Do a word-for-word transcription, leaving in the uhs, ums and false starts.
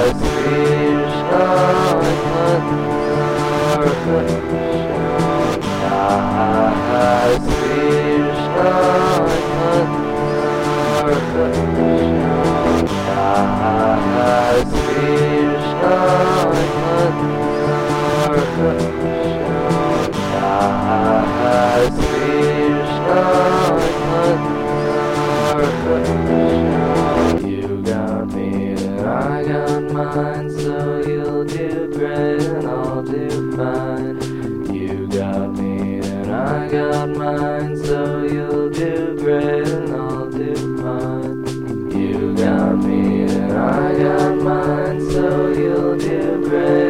You got me and I got mine, so you'll do great and I'll do fine. You got me and I got mine, so you'll do great and I'll do fine. You got me and I got mine, so you'll do great.